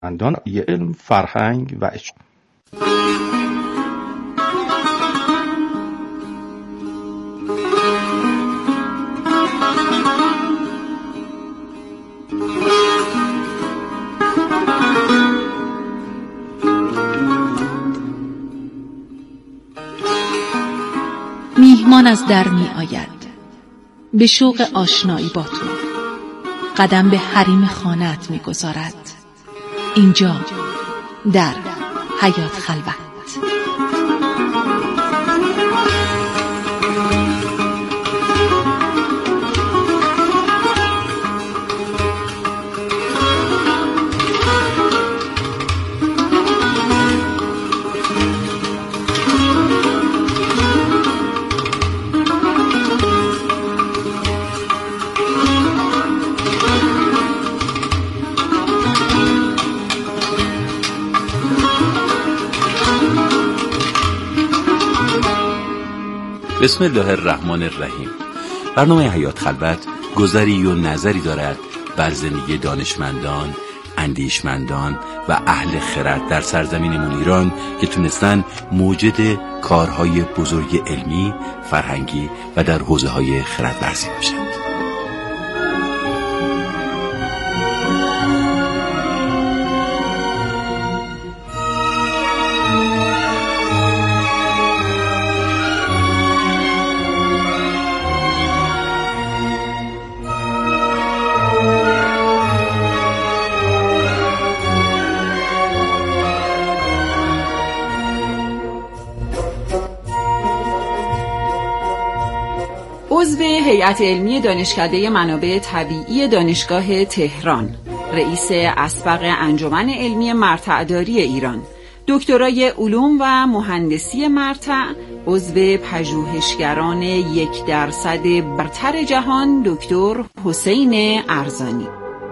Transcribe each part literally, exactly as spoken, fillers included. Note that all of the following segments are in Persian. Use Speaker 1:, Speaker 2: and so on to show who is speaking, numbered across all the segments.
Speaker 1: اندان یه علم، فرهنگ و اجتماع.
Speaker 2: میهمان از در می آید به شوق آشنایی با تو، قدم به حریم خانه‌ات می گذارد. اینجا در حیات خلوت.
Speaker 3: بسم الله الرحمن الرحیم. برنامه حیات خلوت گذری و نظری دارد بر زندگی دانشمندان، اندیشمندان و اهل خرد در سرزمینمون ایران که تونستن موجد کارهای بزرگ علمی، فرهنگی و در حوزه‌های خردورزی باشند.
Speaker 4: عضو هیئت علمی دانشکده منابع طبیعی دانشگاه تهران، رئیس اسبق انجمن علمی مرتع‌داری ایران، دکترای علوم و مهندسی مرتع، عضو پژوهشگران یک درصد برتر جهان، دکتر حسین ارزانی.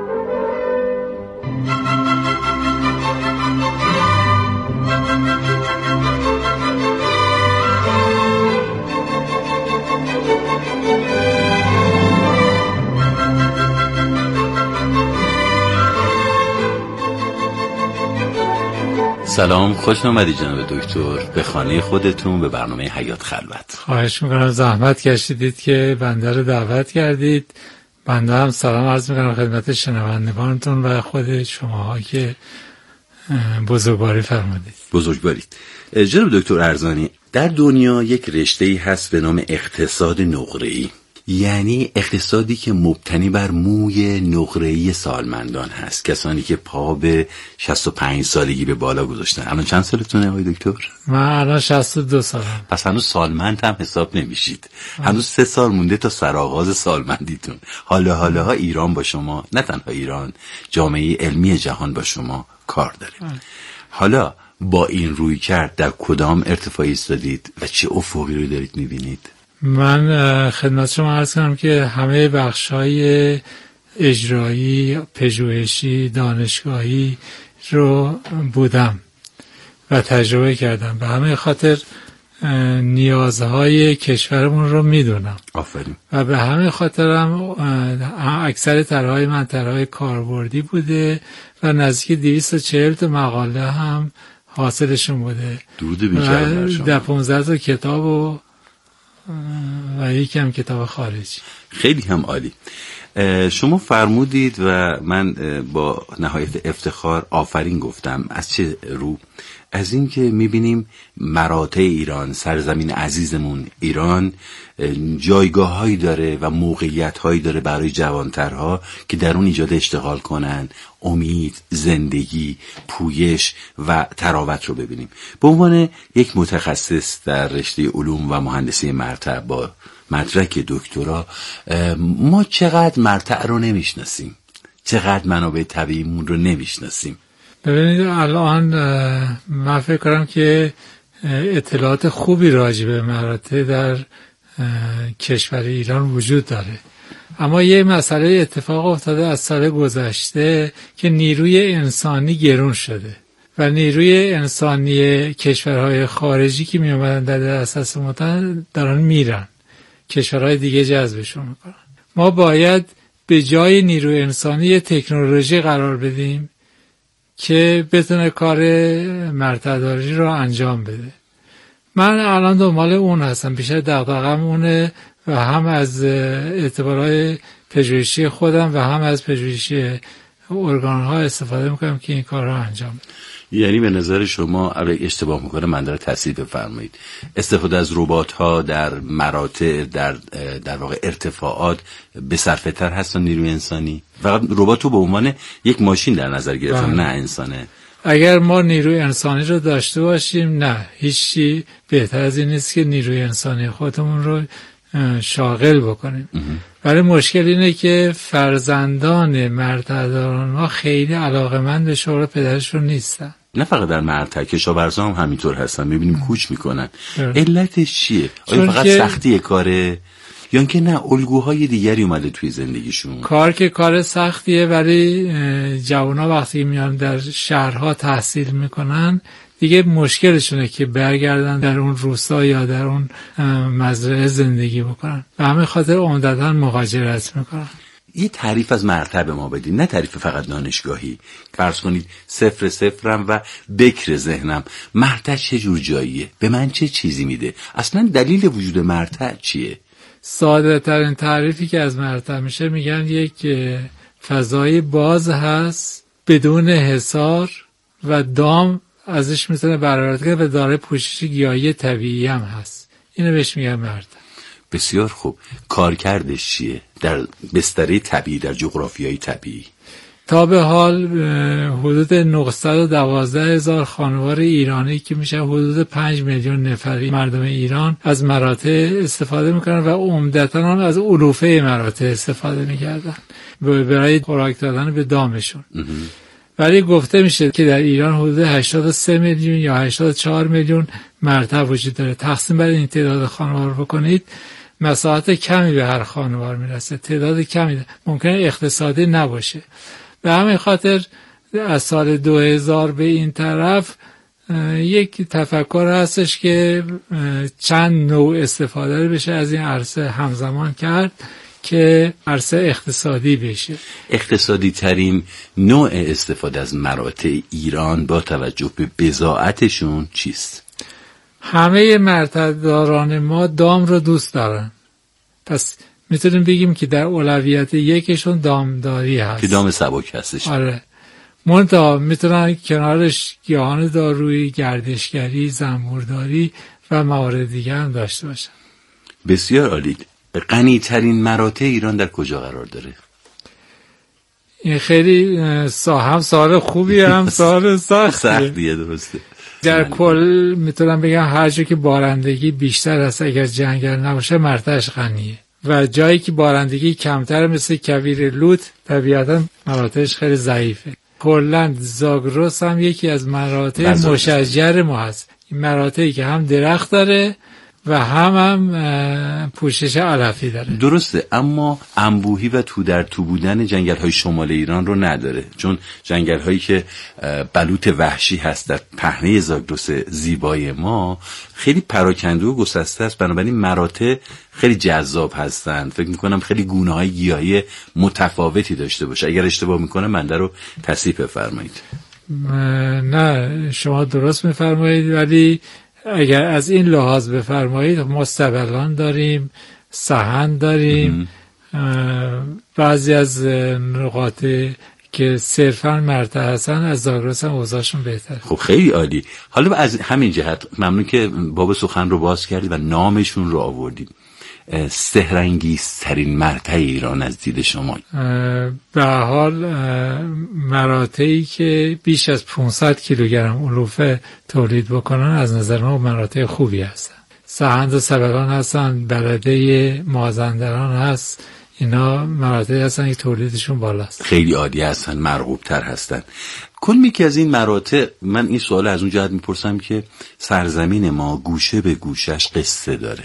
Speaker 3: سلام، خوش آمدید جناب دکتر به خانه خودتون، به برنامه حیات خلوت.
Speaker 5: خواهش میکنم، زحمت کشیدید که بنده رو دعوت کردید. بنده هم سلام عرض میکنم خدمت شنوندگانتون و خود شماها که بزرگواری فرمودید.
Speaker 3: بزرگوارید. جناب دکتر ارزانی، در دنیا یک رشته‌ای هست به نام اقتصاد نقره‌ای، یعنی اقتصادی که مبتنی بر موی نقره‌ای سالمندان هست، کسانی که پا به شصت و پنج سالگی به بالا گذاشتن. الان چند سالتونه آقای دکتر؟
Speaker 5: من الان شصت و دو سالم.
Speaker 3: پس هنوز سالمند هم حساب نمیشید. هنوز سه سال مونده تا سرآغاز سالمندیتون. حالا حالا ها ایران با شما، نه تنها ایران، جامعه علمی جهان با شما کار داره. حالا با این روی کرد در کدام ارتفاعی ایستادید و چه افقی رو دارید میبینید؟
Speaker 5: من خدمت شما عرض کنم که همه بخش‌های اجرایی، پژوهشی، دانشگاهی رو بودم و تجربه کردم. به همه خاطر نیازهای کشورمون رو میدونم.
Speaker 3: آفرین.
Speaker 5: و به همه خاطرم اکثر طرح‌های من طرح‌های کاربردی بوده و نزدیک دویست و چهل تا مقاله هم حاصلشون بوده.
Speaker 3: درود بی‌کرام بر شما.
Speaker 5: ده پانزده تا کتاب و و یکی هم کتاب خارجی.
Speaker 3: خیلی هم عالی. شما فرمودید و من با نهایت افتخار آفرین گفتم. از چه رو؟ از این که میبینیم مراتع ایران، سرزمین عزیزمون ایران، جایگاه هایی داره و موقعیت هایی داره برای جوانترها که در اون ایجاد اشتغال کنن، امید، زندگی، پویش و تراوت رو ببینیم. به عنوان یک متخصص در رشته علوم و مهندسی مرتع با مدرک دکترا، ما چقدر مرتع رو نمیشناسیم، چقدر منابع طبیعیمون رو نمیشناسیم.
Speaker 5: ببینید الان من فکر کنم که اطلاعات خوبی راجع به مراتع در کشور ایران وجود داره، اما یه مسئله اتفاق افتاده از سال گذشته که نیروی انسانی گرون شده و نیروی انسانی کشورهای خارجی که می اومدن در اساس متن دارن میرن، کشورهای دیگه جذبشون میکنن. ما باید به جای نیروی انسانی تکنولوژی قرار بدیم که بتونه کار مرته‌داری رو انجام بده. من الان دنبال اون هستم، بیشتر دغدغه‌م اونه و هم از اعتبارهای پژوهشی خودم و هم از پژوهشی ارگان‌ها استفاده میکنم که این کار رو انجام بده.
Speaker 3: یعنی به نظر شما، اگه اشتباه میکنه من داره تصحیح بفرمایید، استفاده از ربات‌ها در مراتع در در واقع ارتفاعات به صرفه تر هست تا نیروی انسانی؟ فقط ربات رو به عنوان یک ماشین در نظر گرفتم، نه انسانه.
Speaker 5: اگر ما نیروی انسانی رو داشته باشیم، نه هیچی بهتر از این نیست که نیروی انسانی خودمون رو شاغل بکنیم. ولی مشکل اینه که فرزندان مرته‌داران ما خیلی علاقه‌مند به شغل پدرشون نیستن.
Speaker 3: نه فقط در مرتع، کشاورزا هم همینطور هستن، میبینیم کوچ میکنن. علتش چیه؟ آیا فقط سختی کاره یا اینکه نه الگوهای دیگری اومده توی زندگیشون؟
Speaker 5: کار که کار سختیه، ولی جوونا وقتی میان در شهرها تحصیل میکنن دیگه مشکلشونه که برگردن در اون روستا یا در اون مزرعه زندگی بکنن و همین خاطر عمدتاً مهاجرت میکنن.
Speaker 3: یه تعریف از مرتع به ما بدید، نه تعریف فقط دانشگاهی. فرض کنید صفر صفرم و بکر ذهنم، مرتع چه جور جاییه؟ به من چه چیزی میده؟ اصلا دلیل وجود مرتع چیه؟
Speaker 5: ساده ترین تعریفی که از مرتع میشه میگن یک فضای باز هست بدون حصار و دام ازش میتونه برآورده کنه و داره پوشش گیاهی طبیعی هم هست. اینو بهش میگن مرتع.
Speaker 3: بسیار خوب. کارکردش چیه در بستره طبیعی، در جغرافیای طبیعی؟
Speaker 5: تا به حال حدود نهصد و دوازده هزار خانوار ایرانی که میشه حدود پنج میلیون نفری مردم ایران از مراتع استفاده میکنن و عمدتاً هم از علوفه مراتع استفاده میکردن برای خوراک دادن به دامشون. ولی گفته میشه که در ایران حدود هشتاد و سه میلیون یا هشتاد و چهار میلیون مرتع وجود داره. تقسیم بر این تعداد خانوار بکنید، مساحت کمی به هر خانوار میرسه، تعداد کمی ده. ممکنه اقتصادی نباشه. به همین خاطر از سال دو هزار به این طرف یک تفکر هستش که چند نوع استفاده بشه از این عرصه همزمان کرد که عرصه اقتصادی بشه.
Speaker 3: اقتصادی ترین نوع استفاده از مراتع ایران با توجه به بضاعتشون چیست؟
Speaker 5: همه مرته‌داران ما دام رو دوست دارن، پس میتونیم بگیم که در اولویت یکشون دامداری هست
Speaker 3: که دام سبک هستش.
Speaker 5: آره. منتها میتونن کنارش گیاهان دارویی، گردشگری، زنبورداری و موارد دیگه هم داشته باشن.
Speaker 3: بسیار عالی. غنی ترین مراتع ایران در کجا قرار داره؟
Speaker 5: این خیلی هم سوال خوبی هم سوال سختیه.
Speaker 3: سختیه، درسته.
Speaker 5: در کل میتونم بگم هر جا که بارندگی بیشتر هست، اگر جنگل نباشه مرتعش غنیه و جایی که بارندگی کمتر مثل کویر لوت طبیعتا مراتعش خیلی ضعیفه. کلا زاگرس هم یکی از مراتع مشجر ما هست. این مراتعی که هم درخت داره و هم هم پوشش علفی داره.
Speaker 3: درسته، اما انبوهی و تو در تو بودن جنگل های شمال ایران رو نداره، چون جنگل هایی که بلوط وحشی هست در پهنه زاگرس زیبای ما خیلی پراکنده و گسسته است، بنابراین مراتع خیلی جذاب هستند. فکر میکنم خیلی گونه های گیاهی متفاوتی داشته باشه. اگر اشتباه میکنم من در رو تصحیح بفرمایید.
Speaker 5: نه شما درست میفرمایید، ولی اگر از این لحاظ بفرمایید مستبلان داریم، سهن داریم، بعضی از نقاط که صرفاً مرتع هستن از زاگرس هم اوضاعشون بهتره.
Speaker 3: خب خیلی عالی. حالا از همین جهت ممنون که باب سخن رو باز کردید و نامشون رو آوردید. سحرانگیزترین مرتع ایران از دید شما؟
Speaker 5: به حال مراتعی که بیش از پانصد کیلوگرم علوفه تولید بکنن از نظر ما مراتع خوبی هستن. سهند و سبلان هستن، بلده مازندران هست، اینا مراتعی هستن که تولیدشون بالاست.
Speaker 3: خیلی عالی هستن، مرغوب تر هستن. کل که از این مراتع، من این سوال از اون جهت میپرسم که سرزمین ما گوشه به گوشش قصه داره.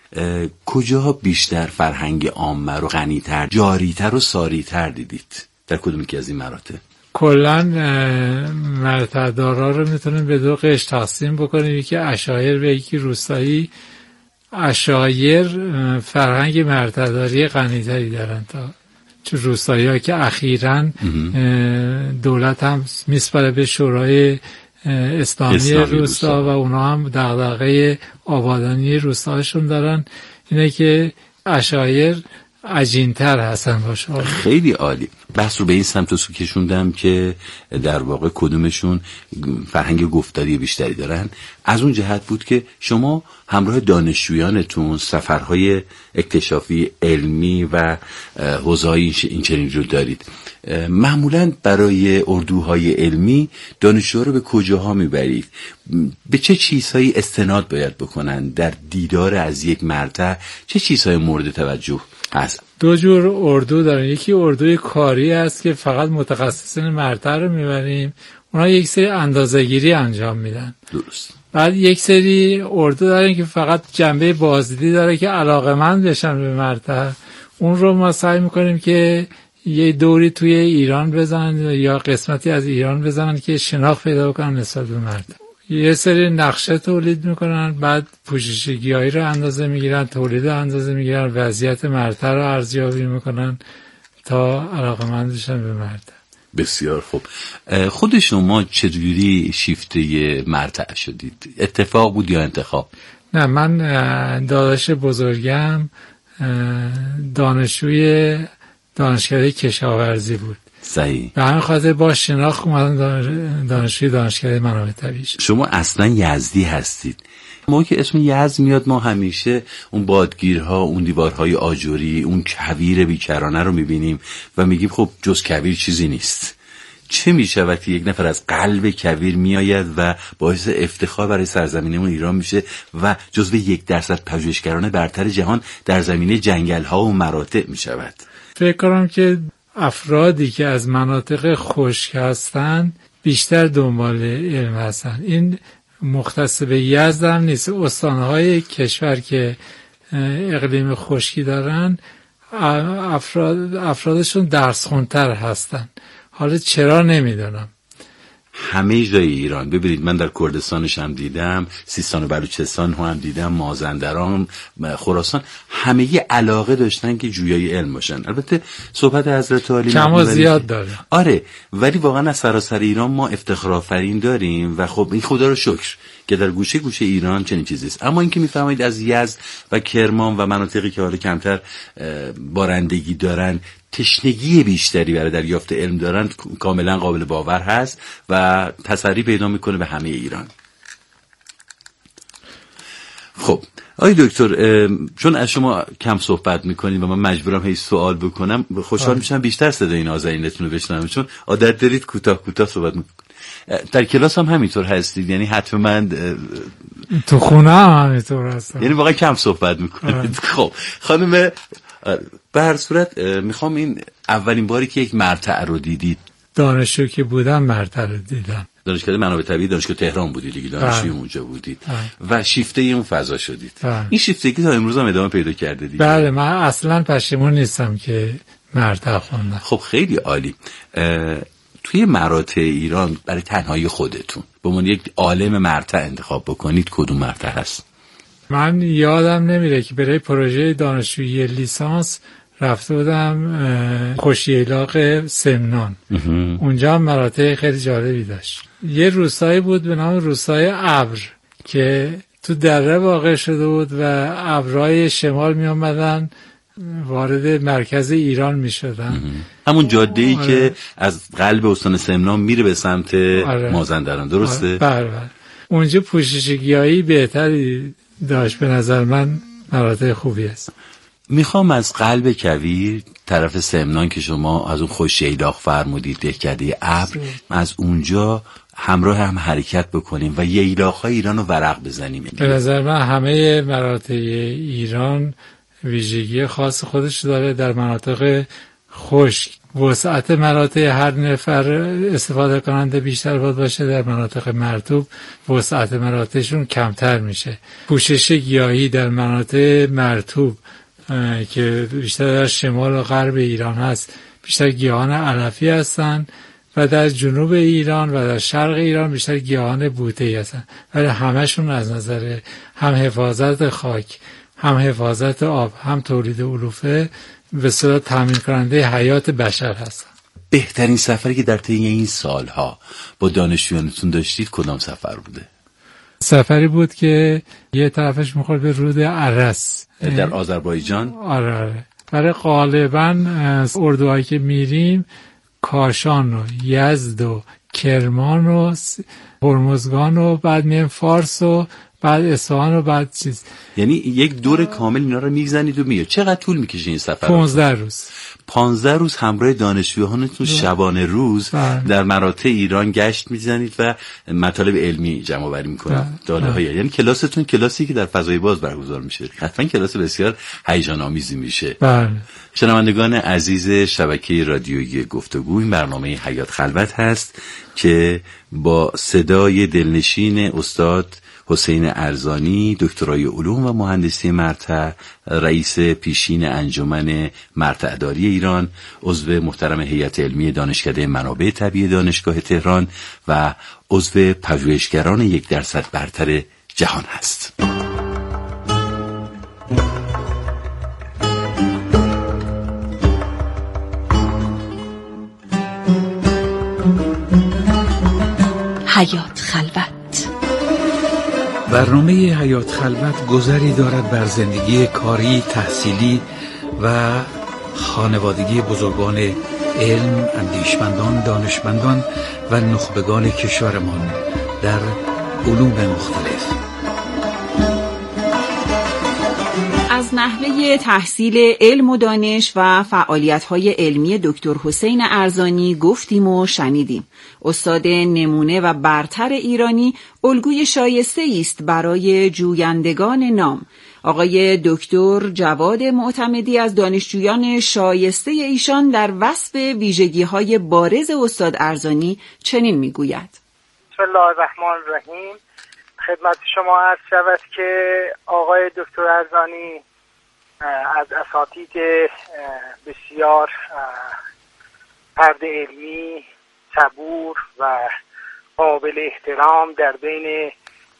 Speaker 3: کجا بیشتر فرهنگ عامه رو غنی‌تر، جاری‌تر و ساری‌تر دیدید؟ در کدومی که از این مراتع؟
Speaker 5: کلاً مرته‌دارا رو میتونیم به دو قش تقسیم بکنیم، یکی عشایر و یکی روستایی. عشایر فرهنگ مرته‌داری غنی‌تری دارن تا چه روستایی‌ها که اخیراً دولت هم میسپاره به شورای اسلامی, اسلامی روستا و اونا هم دغدغه آبادانی روستاشون دارن، اینه که عشایر عجین‌تر هستن باشه.
Speaker 3: خیلی عالی. بحث رو به این سمت سو کشوندم که در واقع کدومشون فرهنگ گفتاری بیشتری دارن. از اون جهت بود که شما همراه دانشجویانتون سفرهای اکتشافی علمی و حوزه‌های این چنین رو دارید. معمولاً برای اردوهای علمی دانشجوها رو به کجاها میبرید؟ به چه چیزهایی استناد باید بکنن در دیدار از یک مرتع؟ چه چیزهای مورد توجه هست؟
Speaker 5: دو جور اردو دارن. یکی اردوی کاری است که فقط متخصصین مرتع رو میبریم، اونا یک سری اندازه‌گیری انجام میدن.
Speaker 3: درست.
Speaker 5: بعد یک سری اردو دارن که فقط جنبه بازدیدی داره که علاقه‌مند بشن به مرتع، اون رو ما سعی میکنیم که یه دوری توی ایران بزنن یا قسمتی از ایران بزنن که شناخت پیدا کنن نسبت به مرتع. یه سری نقشه تولید میکنن، بعد پوشش گیاهی رو اندازه میگیرن، تولید اندازه میگیرن، وضعیت مرتع رو ارزیابی میکنن تا علاقه‌مند بشن به مرتع.
Speaker 3: بسیار خوب. خود شما چجوری شیفته مرتع شدید؟ اتفاق بود یا انتخاب؟
Speaker 5: نه، من داداش بزرگم دانشجوی دانشکده کشاورزی بود.
Speaker 3: صحیح.
Speaker 5: به همین خاطر با شناخت اومدم دانشجوی دانشکده منابع طبیعی شد.
Speaker 3: شما اصلا یزدی هستید. ما که اسم یزد میاد ما همیشه اون بادگیرها، اون دیوارهای آجوری، اون کویر بیکرانه رو میبینیم و میگیم خب جز کویر چیزی نیست. چه میشه وقتی یک نفر از قلب کویر میآید و باعث افتخار برای سرزمینمون ایران میشه و جزو یک درصد پژوهشگران برتر جهان در زمینه جنگل‌ها و مراتع میشود؟
Speaker 5: فکر کنم که افرادی که از مناطق خشک هستن بیشتر دنبال علم هستن. این مختص به یزد هم نیست. استانهای کشور که اقلیم خشکی دارن افراد افرادشون درس خونتر هستن. حالا چرا نمیدونم.
Speaker 3: همه جای ایران ببینید، من در کردستانش هم دیدم، سیستان و بلوچستان هم دیدم، مازندران، خراسان، همه علاقه داشتن که جویای علم باشن. البته صحبت حضرت عالی
Speaker 5: کم و زیاد داره.
Speaker 3: آره، ولی واقعا از سراسر ایران ما افتخار آفرین داریم و خب این خدا رو شکر که در گوشه گوشه ایران چنین چیزی است. اما اینکه میفرمایید از یزد و کرمان و مناطقی که حالا کمتر بارندگی دارن تشنگی بیشتری برای دریافت علم دارن، کاملا قابل باور هست و تسری پیدا میکنه به همه ایران. خب آقای دکتر، چون از شما کم صحبت میکنید و من مجبورم هیچ سوال بکنم، خوشحال میشم بیشتر صدای نازنینتون رو بشنوم، چون عادت دارید کوتاه کوتاه صحبت میکنید. در کلاس هم همینطور هستید؟ یعنی حتما
Speaker 5: تو خونه هم همینطور هستم؟
Speaker 3: یعنی واقعا کم صحبت میکنید. خب خانم، به هر صورت میخوام این اولین باری که یک مرتع رو دیدید؟
Speaker 5: دانشجو که بودم مرتع رو دیدم.
Speaker 3: دانشکده منابع طبیعی دانشگاه تهران بودید دیگه، دانشجوی اونجا بودید و شیفته اون فضا شدید. بله. این شیفتگی تا امروز هم ادامه پیدا کرده دیگه؟
Speaker 5: بله، من اصلا پشیمون نیستم که مرتع خوندم.
Speaker 3: خب خیلی عالی. توی مراتع ایران برای تنهایی خودتون به عنوان یک عالم مرتع انتخاب بکنید، کدوم مرتع هست؟
Speaker 5: من یادم نمیره که برای پروژه دانشجویی لیسانس رفته بودم خوشیلاق سمنان. اونجا هم مراتع خیلی جالبی داشت. یه روستایی بود به نام روستای ابر که تو دره واقع شده بود و ابرهای شمال می آمدن وارد مرکز ایران می شدن.
Speaker 3: همون جاده‌ای آره. که از قلب استان سمنان میره به سمت آره. مازندران، درسته؟
Speaker 5: بله بله. اونجا پوشش گیاهی بهتری داشت، به نظر من مراتع خوبی است.
Speaker 3: میخوام از قلب کویر طرف سمنان که شما از اون خوش ییلاق فرمودید، دهکده ابر، از اونجا همراه هم حرکت بکنیم و ییلاق‌های ایران رو ورق بزنیم.
Speaker 5: به نظر من همه مراتع ایران ویژگی خاص خودش داره. در مناطق خشک وسعت مراتع هر نفر استفاده کننده بیشتر باید باشه، در مناطق مرطوب وسعت مراتعشون کمتر میشه. پوشش گیاهی در مناطق مرطوب که بیشتر در شمال و غرب ایران هست بیشتر گیاهان علفی هستن و در جنوب ایران و در شرق ایران بیشتر گیاهان بوته‌ای هستن، ولی همشون از نظر هم حفاظت خاک، هم حفاظت آب، هم تولید علوفه به صورت تامین کننده حیات بشر هستن.
Speaker 3: بهترین سفری که در طی این سالها با دانشجویانتون داشتید کدام سفر بوده؟
Speaker 5: سفری بود که یه طرفش میخورد به رود ارس
Speaker 3: در آذربایجان.
Speaker 5: آره آره. برای غالبا اردوهایی که میریم کاشان و یزد و کرمان و هرمزگان و بعد میریم فارس و بعد اصفهان و بعد چیز،
Speaker 3: یعنی یک دور کامل اینا رو میزنید و میاد. چقدر طول میکشه این سفر؟
Speaker 5: پانزده روز.
Speaker 3: پانزده روز همراه دانشجویانتون شبانه روز
Speaker 5: بله.
Speaker 3: در مراتع ایران گشت میزنید و مطالب علمی جمع آوری میکنید. داده‌های یعنی کلاستون کلاسی که در فضای باز برگزار میشه. حتما کلاس بسیار هیجان آمیزی میشه.
Speaker 5: بله.
Speaker 3: شنوندگان عزیز شبکه رادیویی گفتگو، این برنامه حیات خلوت هست که با صدای دلنشین استاد حسین ارزانی، دکترای علوم و مهندسی مرتع، رئیس پیشین انجمن مرتع‌داری ایران، عضو محترم هیئت علمی دانشکده منابع طبیعی دانشگاه تهران و عضو پژوهشگران یک درصد برتر جهان هست.
Speaker 2: حیات خلوت.
Speaker 6: برنامه حیات خلوت گذری دارد بر زندگی کاری، تحصیلی و خانوادگی بزرگان علم، اندیشمندان، دانشمندان و نخبگان کشورمان در علوم مختلف.
Speaker 4: از نحوه تحصیل علم و دانش و فعالیت‌های علمی دکتر حسین ارزانی گفتیم و شنیدیم. استاد نمونه و برتر ایرانی، الگوی شایسته است برای جویندگان نام. آقای دکتر جواد معتمدی از دانشجویان شایسته ایشان در وصف ویژگی‌های بارز استاد ارزانی چنین می‌گوید:
Speaker 7: بسم الله الرحمن الرحیم. خدمت شما عرض شود که آقای دکتر ارزانی از اساتید بسیار فرد علمی، صبور و قابل احترام در بین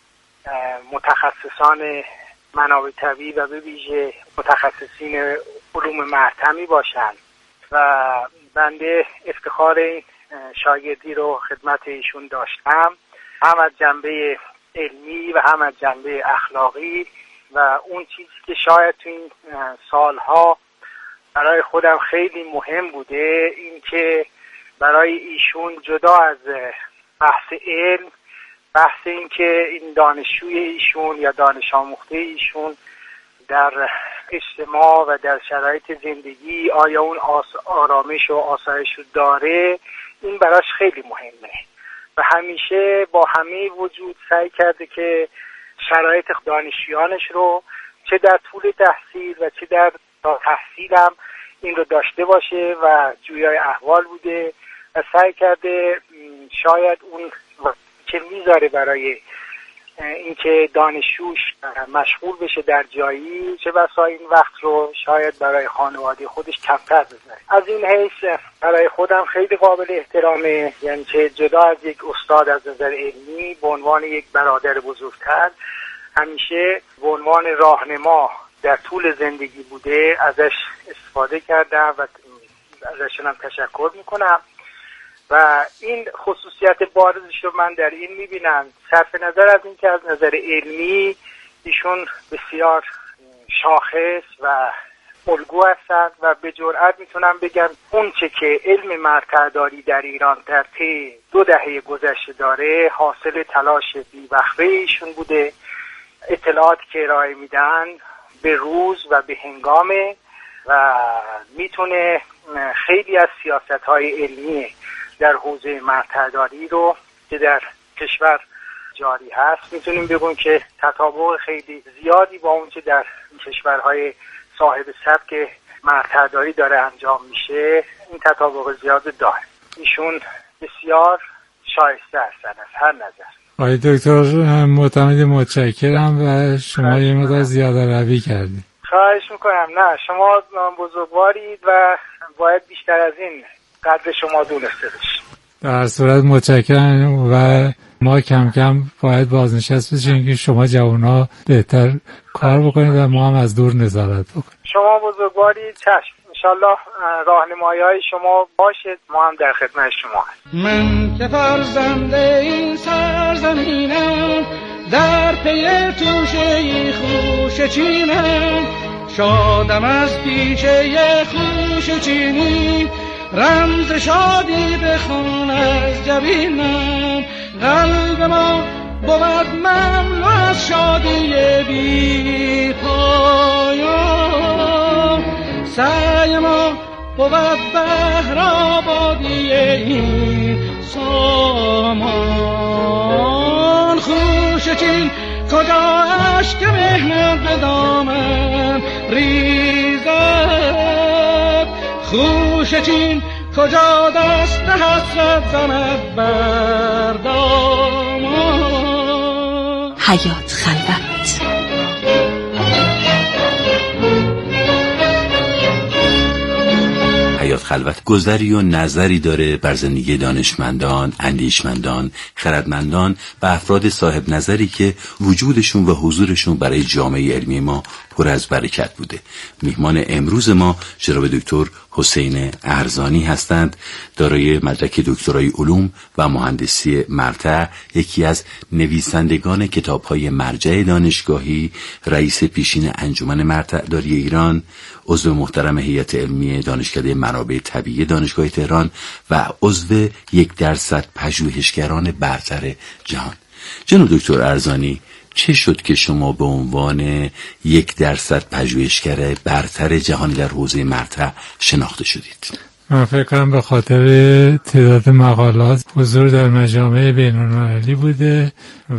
Speaker 7: متخصصان منابع طبیعی و به ویژه متخصصین علوم مرتع باشند و بنده افتخار این شاگردی رو خدمت ایشون داشتم، هم از جنبه علمی و هم از جنبه اخلاقی. و اون چیزی که شاید تو این سالها برای خودم خیلی مهم بوده، این که برای ایشون جدا از بحث علم، بحث این که این دانشجوی ایشون یا دانش آموخته ایشون در اجتماع و در شرایط زندگی آیا اون آرامش و آسایش رو داره، این براش خیلی مهمه و همیشه با همه وجود سعی کرده که شرایط دانشجویانش رو چه در طول تحصیل و چه در تا تحصیل هم این رو داشته باشه و جویای احوال بوده و سعی کرده شاید اون که میذاره برای اینکه دانشجوش مشغول بشه در جایی، چه بسا این وقت رو شاید برای خانواده خودش کمتر بذاره. از این حیث برای خودم خیلی قابل احترامه، یعنی که جدا از یک استاد از نظر علمی به عنوان یک برادر بزرگتر همیشه به عنوان راهنما در طول زندگی بوده، ازش استفاده کردم و ازشون هم تشکر میکنم و این خصوصیت بارزش رو من در این میبینم. صرف نظر از این که از نظر علمی ایشون بسیار شاخص و الگو هستند و به جرئت میتونم بگم اون چه که علم مرتع‌داری در ایران در طی دو دهه گذشته داره حاصل تلاش بی‌وقفه ایشون بوده. اطلاعاتی که ارائه میدن به روز و به هنگامه و میتونه خیلی از سیاست‌های علمی در حوزه مرتع‌داری رو که در کشور جاری هست میتونیم بگیم که تطابق خیلی زیادی با اون که در کشورهای صاحب سبک مرتع‌داری داره انجام میشه این تطابق زیاد داره. ایشون بسیار شایسته هستن از هر نظر.
Speaker 5: آقای دکتر معتمدی متشکرم و شما یه مقدار زیاده روی کردید.
Speaker 7: خواهش میکنم. نه شما بزرگوارید و باید بیشتر از این قدر شما دونسته بشید.
Speaker 5: در صورت متشکرم و ما کم کم باید بازنشست بشیم که شما جوان‌ها بهتر کار بکنید و ما هم از دور نظارت بکنیم.
Speaker 7: شما بزرگوارید. چشم انشالله راهنمایی های شما باشه، ما هم در خدمت شما هستیم.
Speaker 8: من که فرزند این سرزمینم، در پی توشه خوش چینم، شادم از پیشه خوش چینی، رمز شادی بخون از جبینم. قلب ما بود مملو از شادی بی پایان، سعی ما بود بهر آبادی این سامان. خوش چین کجا اشک مهنت به دامن ریزد، خوش چین کجا دست حسرت زند بر دامان.
Speaker 2: حیات خلوت.
Speaker 3: حیات خلوت گذری و نظری داره بر زندگی دانشمندان، اندیشمندان، خردمندان و افراد صاحب نظری که وجودشون و حضورشون برای جامعه علمی ما پر از برکت بوده. میهمان امروز ما جناب دکتر حسین ارزانی هستند، دارای مدرک دکترای علوم و مهندسی مرتع، یکی از نویسندگان کتاب‌های مرجع دانشگاهی، رئیس پیشین انجمن مرتع‌داری ایران، عضو محترم هیئت علمی دانشکده منابع طبیعی دانشگاه تهران و عضو یک درصد پژوهشگران برتر جهان. جناب دکتر ارزانی، چه شد که شما به عنوان یک درصد پژوهشگر برتر جهان در حوزه مرتع شناخته شدید؟
Speaker 5: من فکر کنم به خاطر تعداد مقالات، حضور در مجامع بین‌المللی بوده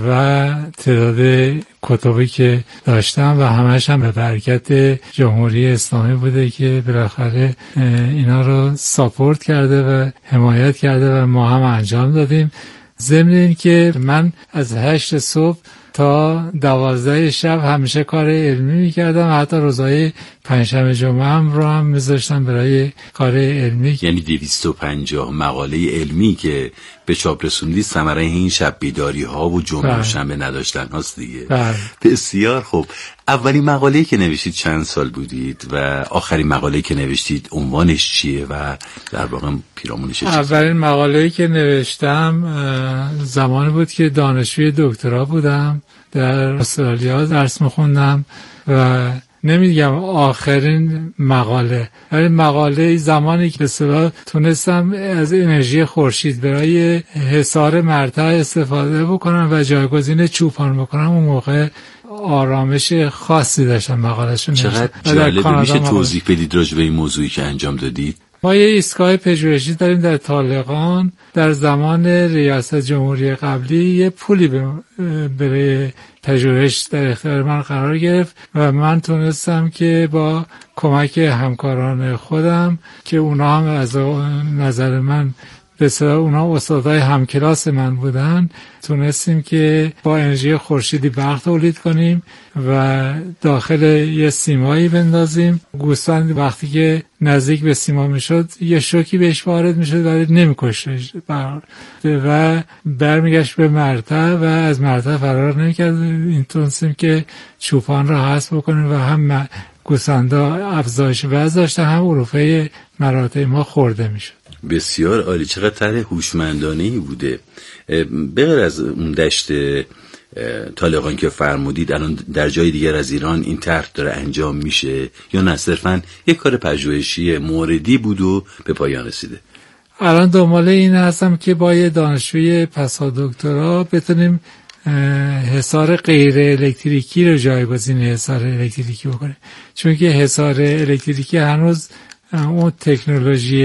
Speaker 5: و تعداد کتابی که داشتم و همش هم به برکت جمهوری اسلامی بوده که بالاخره اینا رو ساپورت کرده و حمایت کرده و ما هم انجام دادیم. ضمن این که من از هشت صبح تا دوازده شب همیشه کار علمی میکردم، حتی روزهای پنجشنبه جمعه هم رو هم میذاشتم برای کار علمی.
Speaker 3: یعنی دویست و پنجاه مقاله علمی که به چاپ رسوندی ثمره این شب بیداری ها و جمعه و شنبه نداشتن هاست دیگه.
Speaker 5: بله.
Speaker 3: بسیار خوب. اولین مقاله‌ای که نوشتید چند سال بودید و آخرین مقاله‌ای که نوشتید عنوانش چیه و در واقع پیرامونش چیه؟
Speaker 5: اولین مقاله‌ای که نوشتم زمانی بود که دانشجوی دکترا بودم، در استرالیا درس می‌خوندم و نمیگم آخرین مقاله، ولی مقاله زمانی که به اصطلاح تونستم از انرژی خورشید برای حصار مرتع استفاده بکنم و جایگزین چوپان بکنم، اون موقع آرامش خاصی داشتم مقاله‌شون.
Speaker 3: چقدر جالب. میشه توضیح بدید راجع به این موضوعی که انجام دادید؟
Speaker 5: ما یه ایستگاه پژوهشی داریم در طالقان. در زمان ریاست جمهوری قبلی یه پولی برای پژوهش در اختیار من قرار گرفت و من تونستم که با کمک همکاران خودم که اونا هم از نظر من به اصطلاح اونا استادای همکلاس من بودن، تونستیم که با انرژی خورشیدی برق تولید کنیم و داخل یه سیمایی بندازیم. گوسفند وقتی که نزدیک به سیما میشد یه شوکی بهش وارد میشد ولی نمیکشتش و برمیگشت به مرتع و از مرتع فرار نمیکرد. این تونستیم که چوپان را حذف بکنیم و هم گوسفندا افزایش وزن داشتن، هم علوفه مراتع ما خورده میشد.
Speaker 3: بسیار عالی. چقدر طرح هوشمندانه‌ای بوده. به غیر از اون دشت طالقان که فرمودید، الان در جای دیگر از ایران این طرح داره انجام میشه یا نه صرفاً یک کار پژوهشی موردی بود و به پایان رسیده؟
Speaker 5: الان دنبال این هستم که با یه دانشجوی پسادکترا بتونیم حصار غیر الکتریکی رو جایگزین حصار الکتریکی بکنیم، چون که حصار الکتریکی هنوز اون تکنولوژی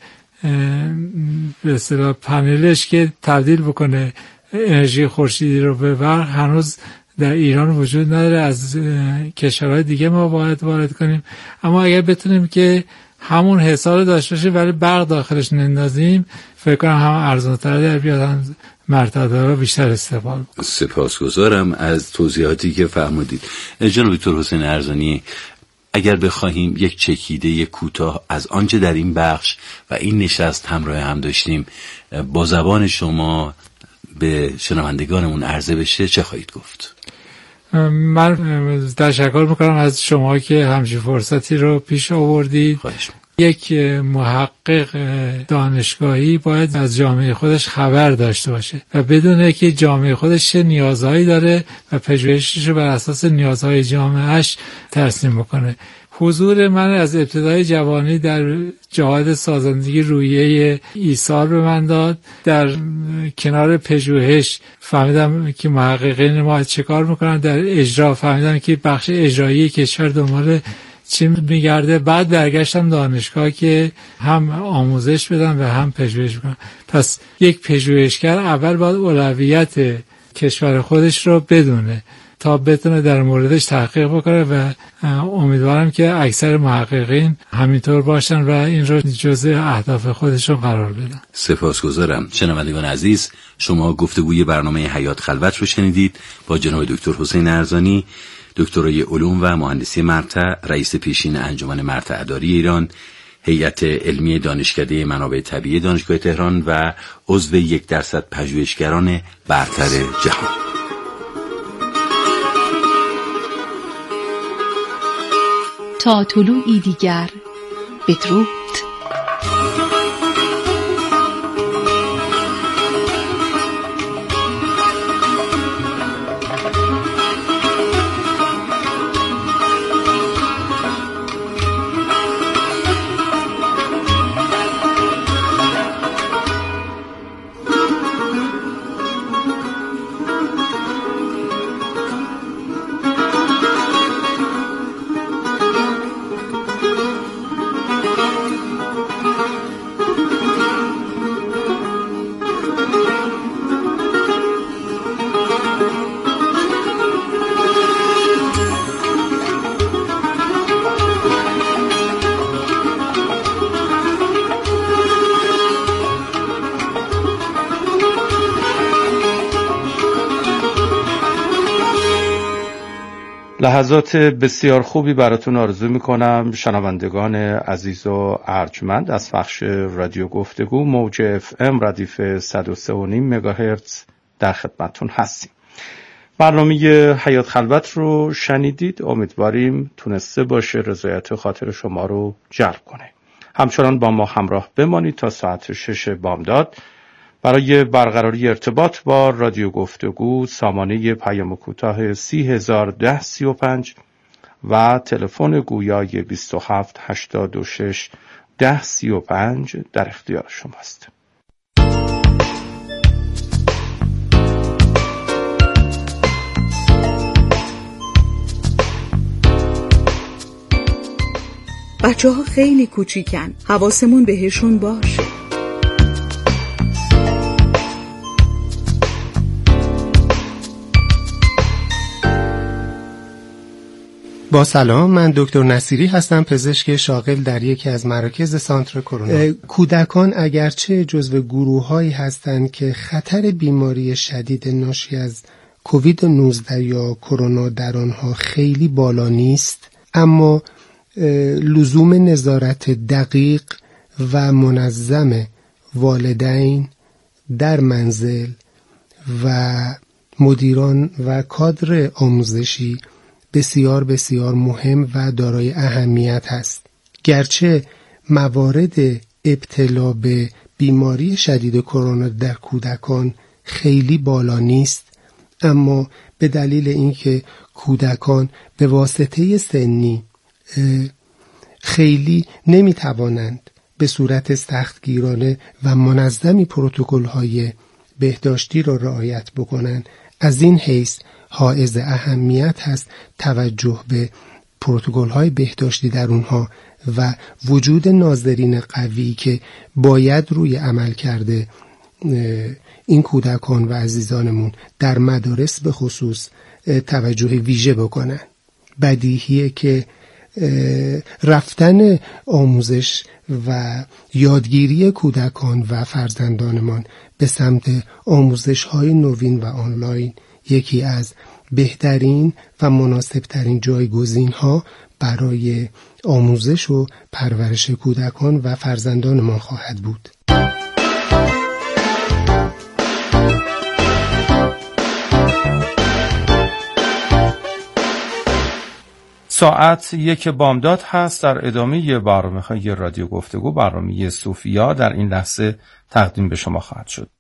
Speaker 5: به اصطلاح پنلش که تبدیل بکنه انرژی خورشیدی رو به برق هنوز در ایران وجود نداره. از کشورهای دیگه ما باید وارد کنیم. اما اگر بتونیم که همون حصار داشته باشه ولی برق داخلش نندازیم، فکر کنم هم ارزان‌تر در بیاد، هم مرتع‌دارا بیشتر استفاده.
Speaker 3: سپاسگزارم از توضیحاتی که فرمودید. جناب دکتر حسین ارزانی، اگر بخواهیم یک چکیده یک کوتاه از آنچه در این بخش و این نشست همراه هم داشتیم با زبان شما به شنوندگانمون عرضه بشه، چه خواهید گفت؟
Speaker 5: من تشکر میکنم از شما که همچین فرصتی رو پیش آوردید یک محقق دانشگاهی باید از جامعه خودش خبر داشته باشه و بدونه که جامعه خودش چه نیازهایی داره و پژوهشش رو بر اساس نیازهای جامعهش ترسیم بکنه. حضور من از ابتدای جوانی در جهاد سازندگی رویه ایثار به من داد. در کنار پژوهش فهمیدم که محققین ما چه کار میکنن، در اجرا فهمیدم که بخش اجرایی کشور دنبال چی میگرده. بعد برگشتم دانشگاه که هم آموزش بدم و هم پژوهش کنم. پس یک پژوهشگر اول باید اولویت کشور خودش رو بدونه تا بتونه در موردش تحقیق بکنه و امیدوارم که اکثر محققین همینطور باشن و این رو جزء اهداف خودشون قرار بدن.
Speaker 3: سپاسگزارم. شنوندگان عزیز، شما گفتگوی برنامه حیات خلوت رو شنیدید با جناب دکتر حسین ارزانی، دکترای علوم و مهندسی مرتع، رئیس پیشین انجمن مرتع داری ایران، هیئت علمی دانشکده منابع طبیعی دانشگاه تهران و عضو یک درصد پژوهشگران برتر جهان.
Speaker 2: تا طلوعی دیگر بدرود.
Speaker 1: لحظات بسیار خوبی براتون آرزو میکنم شنوندگان عزیز و ارجمند از بخش رادیو گفتگو موج اف ام ردیف صد و سه و نیم مگاهرتز در خدمتتون هستیم. برنامه حیات خلوت رو شنیدید. امیدواریم تونسته باشه رضایت خاطر شما رو جلب کنه. همچنان با ما همراه بمانید تا ساعت شش بامداد. برای برقراری ارتباط با رادیو گفتگو سامانه پیام کوتاه سی هزار ده سی و پنج و تلفن گویای بیست و هفت هشتاد و شش ده سی و پنج در اختیار شماست.
Speaker 9: بچه ها خیلی کوچیکن، حواسمون بهشون باشه.
Speaker 10: با سلام، من دکتر نصیری هستم، پزشک شاغل در یکی از مراکز سانتر کرونا. کودکان اگرچه جزو گروه‌هایی هستند که خطر بیماری شدید ناشی از کووید نوزده یا کرونا در آنها خیلی بالا نیست، اما لزوم نظارت دقیق و منظم والدین در منزل و مدیران و کادر آموزشی بسیار بسیار مهم و دارای اهمیت است. گرچه موارد ابتلا به بیماری شدید کرونا در کودکان خیلی بالا نیست، اما به دلیل اینکه کودکان به واسطه سنی خیلی نمیتوانند به صورت سختگیرانه و منظمی پروتکل‌های بهداشتی را رعایت بکنند، از این حیث حائز اهمیت هست توجه به پروتکل‌های بهداشتی در اونها و وجود ناظرین قوی که باید روی عمل کرده این کودکان و عزیزانمون در مدارس به خصوص توجه ویژه بکنن. بدیهیه که رفتن آموزش و یادگیری کودکان و فرزندانمان به سمت آموزش‌های نوین و آنلاین یکی از بهترین و مناسبترین جایگزین‌ها برای آموزش و پرورش کودکان و فرزندانمان خواهد بود.
Speaker 1: ساعت یک بامداد هست. در ادامه برنامه‌های رادیو گفتگو برنامه صوفیا در این لحظه تقدیم به شما خواهد شد.